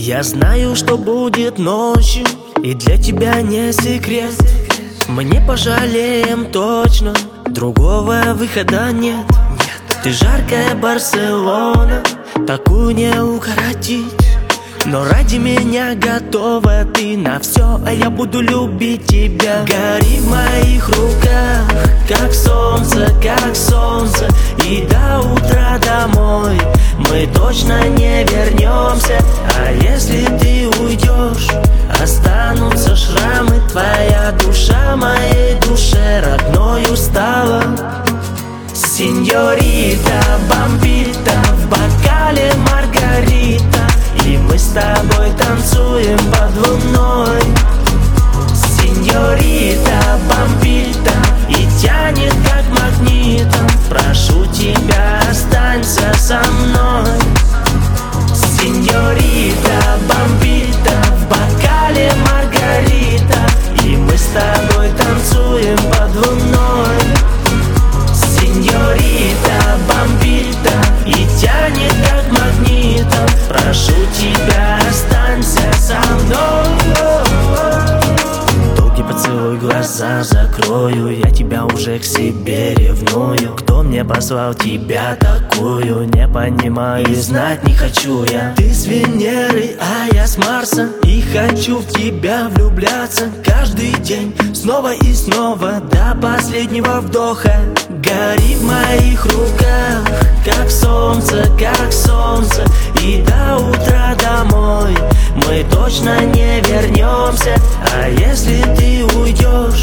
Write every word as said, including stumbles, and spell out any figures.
Я знаю, что будет ночью, и для тебя не секрет. Мы не пожалеем точно, другого выхода нет. Ты жаркая Барселона, такую не укоротить. Но ради меня готова ты на все, а я буду любить тебя. Гори в моих руках, как солнце, как солнце. И до утра домой мы точно не вернемся. А если ты уйдешь, останутся шрамы. Твоя душа моей душе родной стала. Сеньорита, бомбита, в бокале маргарита. И мы с тобой танцуем под луной. Сеньорита, бомбита, и тянет как магнитом. Прошу тебя, останься со мной. Сеньорита, бомбита, в бокале маргарита. И мы с тобой танцуем под луной. Сеньорита, бомбита, и тянет как магнитом. Прошу тебя, останься со мной. Долгий поцелуй, глаза закрою. Я тебя уже к себе ревную. Кто мне позвал тебя такую? Не понимаю и знать не хочу я. Ты с Венеры, а я с Марса. И хочу в тебя влюбляться каждый день, снова и снова, до последнего вдоха. Гори в моих руках, как солнце, как солнце. И до утра домой мы точно не вернемся. А если ты уйдешь,